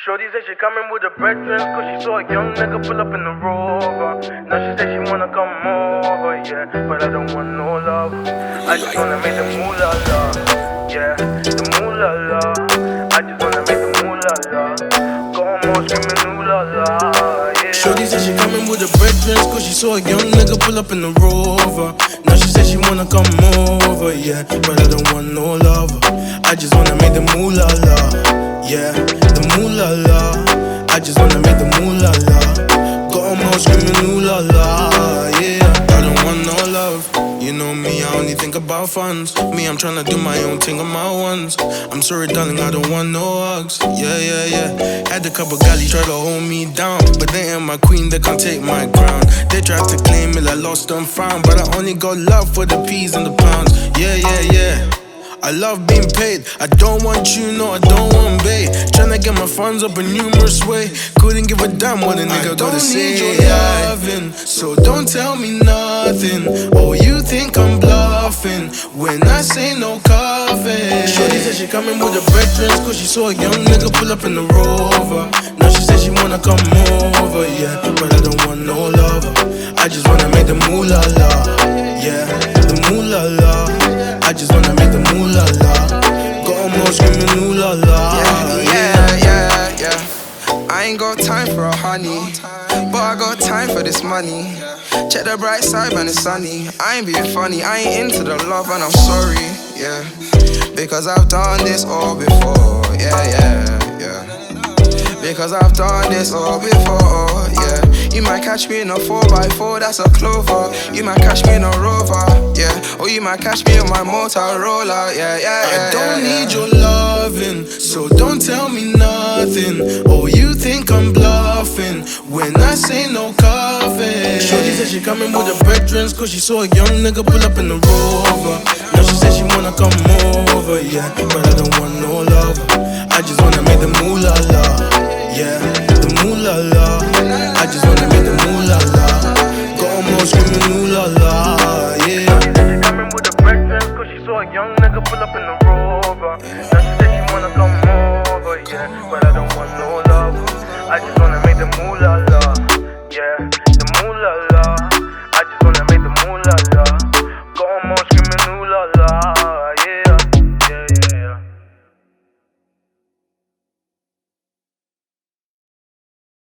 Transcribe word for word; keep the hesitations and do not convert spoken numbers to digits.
Shorty said she coming with her brethren, cause she saw a young nigga pull up in the Rover. Now she said she wanna come over, yeah, but I don't want no love. I just wanna make the moolah la, yeah, the moolah la. I just wanna make the moolah la. Go on more screaming ooh la la, yeah. Shorty said she coming with her brethren, cause she saw a young nigga pull up in the Rover. Now she said she wanna come over, yeah, but I don't want no love. I just wanna make the moolah la, yeah, the moolah la. I just wanna make the moolah la. Got 'em all screaming ooh la la, yeah. I don't want no love. You know me, I only think about funds. Me, I'm tryna do my own thing on my ones. I'm sorry, darling, I don't want no hugs. Yeah, yeah, yeah. Had a couple galley try to hold me down, but they ain't my queen, they can't take my crown. They tried to claim it, I lost and found, but I only got love for the peas and the pounds. Yeah, yeah, yeah. I love being paid. I don't want you, no, I don't want bait. Tryna get my funds up a numerous way. Couldn't give a damn what a nigga gotta say. I don't need your loving, so don't tell me nothing. Oh, you think I'm bluffing when I say no coffee. Shorty said she coming with her brethren, cause she saw a young nigga pull up in the Rover. Now she said she wanna come over, yeah, but I don't want no love. I just wanna make the moolah la, yeah, the moolah la. I just wanna make the moolah la. Got 'em all screaming ooh la la. Yeah, yeah, yeah, yeah. I ain't got time for a honey, but I got time for this money. Check the bright side, man, it's sunny. I ain't being funny, I ain't into the love, and I'm sorry, yeah, because I've done this all before, yeah, yeah, yeah. Because I've done this all before, yeah. You might catch me in a four by four, that's a Clover. You might catch me in a Rover, yeah. Or you might catch me on my Motorola, yeah, yeah, yeah. I don't yeah, need yeah. your loving, so don't tell me nothing. Oh, you think I'm bluffing when I say no coffee. Shorty said she coming with her brethren, cause she saw a young nigga pull up in the Rover. Now she said she wanna come over, yeah, but I don't want no love. I just wanna make the moolah la, yeah, the moolah la. I just wanna make the moolah la. Got 'em all screaming ooh la la, yeah. She coming with her brethren, cause she saw a young nigga pull up in the